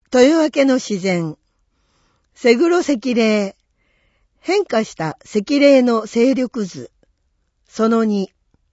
豊明の自然、セグロ石霊、変化した石霊の勢力図、その2。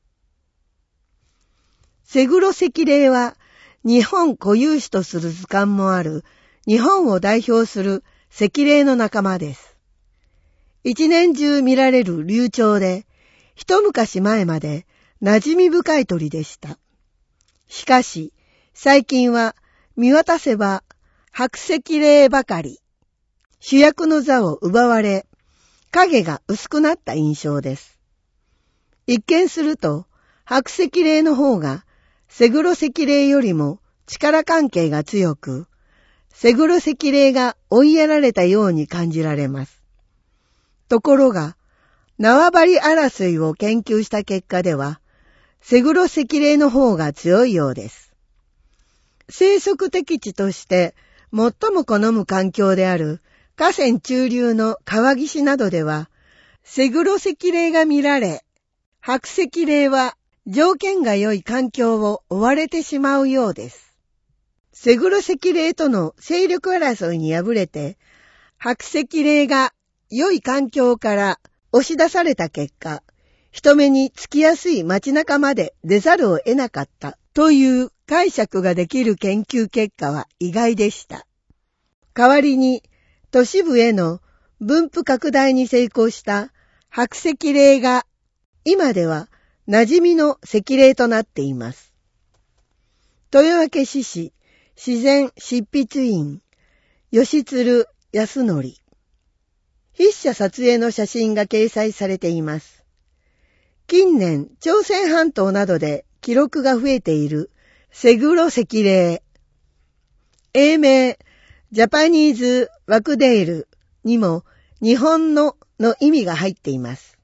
セグロ石霊は日本固有種とする図鑑もある日本を代表する石霊の仲間です。一年中見られる流鳥で、一昔前まで馴染み深い鳥でした。しかし、最近は見渡せば白石霊ばかり、主役の座を奪われ、影が薄くなった印象です。一見すると、白石霊の方が、セグロ石霊よりも力関係が強く、セグロ石霊が追いやられたように感じられます。ところが、縄張り争いを研究した結果では、セグロ石霊の方が強いようです。生息適地として最も好む環境である河川中流の川岸などでは、セグロ石霊が見られ、白石霊は条件が良い環境を追われてしまうようです。セグロ石霊との勢力争いに敗れて、白石霊が良い環境から押し出された結果、人目につきやすい街中まで出ざるを得なかったという解釈ができる研究結果は意外でした。代わりに都市部への分布拡大に成功した白石霊が今では馴染みの石霊となっています。豊明市市自然執筆員吉鶴康則、筆者撮影の写真が掲載されています。近年、朝鮮半島などで記録が増えているセグロ石霊。英名、ジャパニーズワクデイルにも日本の意味が入っています。